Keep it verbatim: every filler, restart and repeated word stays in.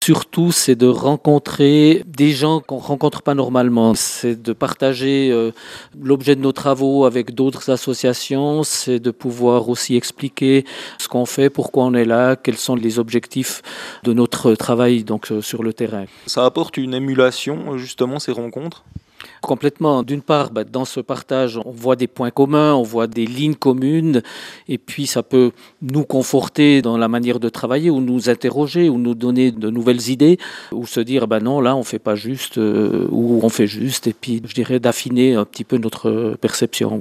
Surtout, c'est de rencontrer des gens qu'on ne rencontre pas normalement. C'est de partager euh, l'objet de nos travaux avec d'autres associations. C'est de pouvoir aussi expliquer ce qu'on fait, pourquoi on est là, quels sont les objectifs de notre travail donc, euh, sur le terrain. Ça apporte une émulation, justement, ces rencontres? Complètement. D'une part, bah, dans ce partage, on voit des points communs, on voit des lignes communes, et puis ça peut nous conforter dans la manière de travailler, ou nous interroger, ou nous donner de nouvelles idées, ou se dire, bah non, là, on fait pas juste, euh, ou on fait juste, et puis je dirais d'affiner un petit peu notre perception.